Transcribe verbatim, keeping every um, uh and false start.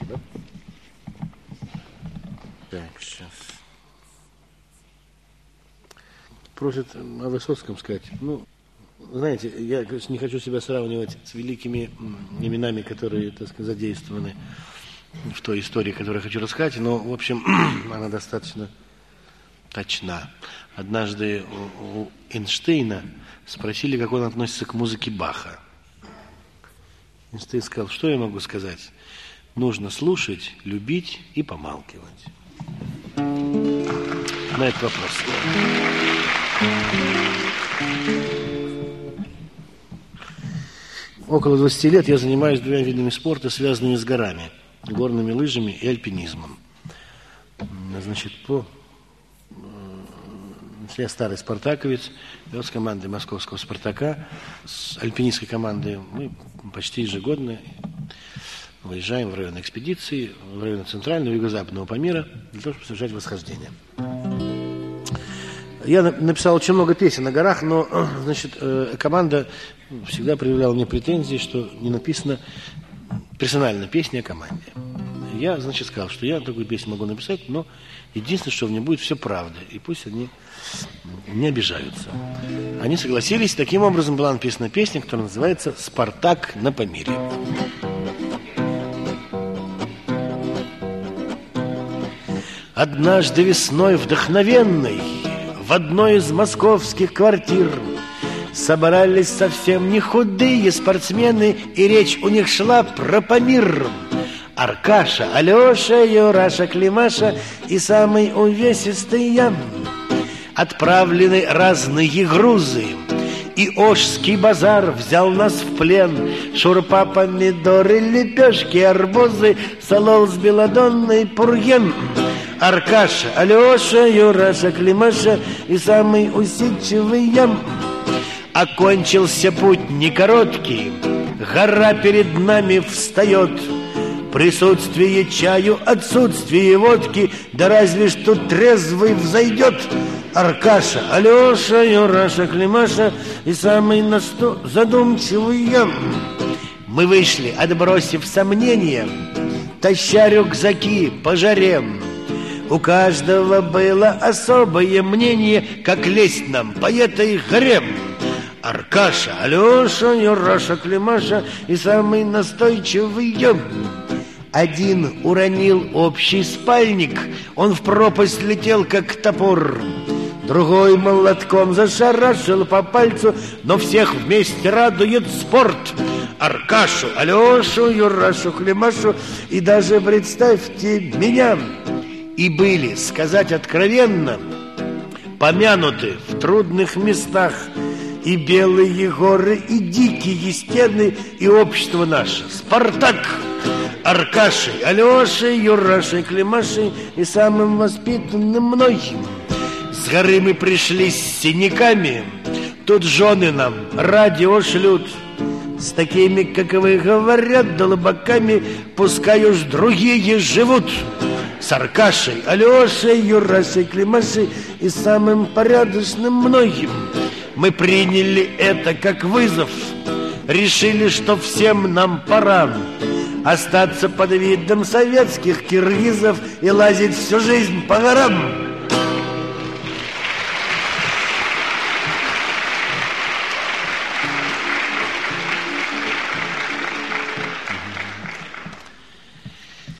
да? Так, сейчас. Просят о Высоцком сказать. Ну, знаете, я не хочу себя сравнивать с великими именами, которые, так сказать, задействованы в той истории, которую я хочу рассказать, но, в общем, она достаточно точна. Однажды у, у Эйнштейна спросили, как он относится к музыке Баха. Эйнштейн сказал, что я могу сказать? Нужно слушать, любить и помалкивать. На этот вопрос. Около двадцати лет я занимаюсь двумя видами спорта, связанными с горами, горными лыжами и альпинизмом. Значит, по... я старый спартаковец, я с командой московского «Спартака», с альпинистской командой мы почти ежегодно выезжаем в район экспедиции, в район центрального и юго-западного Памира для того, чтобы совершать восхождение. Я написал очень много песен на горах, но, значит, команда всегда проявляла мне претензии, что не написана персональная песня о команде. Я, значит, сказал, что я такую песню могу написать, но единственное, что в ней будет все правда, и пусть они не обижаются. Они согласились, таким образом была написана песня, которая называется «Спартак на Памире». Однажды весной вдохновенной в одной из московских квартир собрались совсем не худые спортсмены, и речь у них шла про Памир. Аркаша, Алеша, Юраша, Климаша и самый увесистый я. Отправлены разные грузы, и Ошский базар взял нас в плен. Шурпа, помидоры, лепешки, арбузы, солол с белодонной пурген. Аркаша, Алеша, Юраша, Климаша и самый усидчивый я. Окончился путь не короткий, гора перед нами встает. Присутствие чаю, отсутствие водки, да разве что трезвый взойдет. Аркаша, Алеша, Юраша, Климаша и самый на сто задумчивый я. Мы вышли, отбросив сомнения, таща рюкзаки по жаре. У каждого было особое мнение, как лезть нам по этой горе. Аркаша, Алеша, Юраша, Климаша и самый настойчивый я. Один уронил общий спальник, он в пропасть летел, как топор. Другой молотком зашарашил по пальцу, но всех вместе радует спорт. Аркашу, Алешу, Юрашу, Климашу и даже, представьте, меня. И были, сказать откровенно, помянуты в трудных местах и белые горы, и дикие стены, и общество наше. Спартак! Аркашей, Алешей, Юрашей, Климашей и самым воспитанным мной. С горы мы пришли с синяками, тут жены нам радио шлют. С такими, как вы, говорят, долбаками, пускай уж другие живут. С Аркашей, Алешей, Юрашей, Климашей и самым порядочным многим. Мы приняли это как вызов, решили, что всем нам пора остаться под видом советских киргизов и лазить всю жизнь по горам.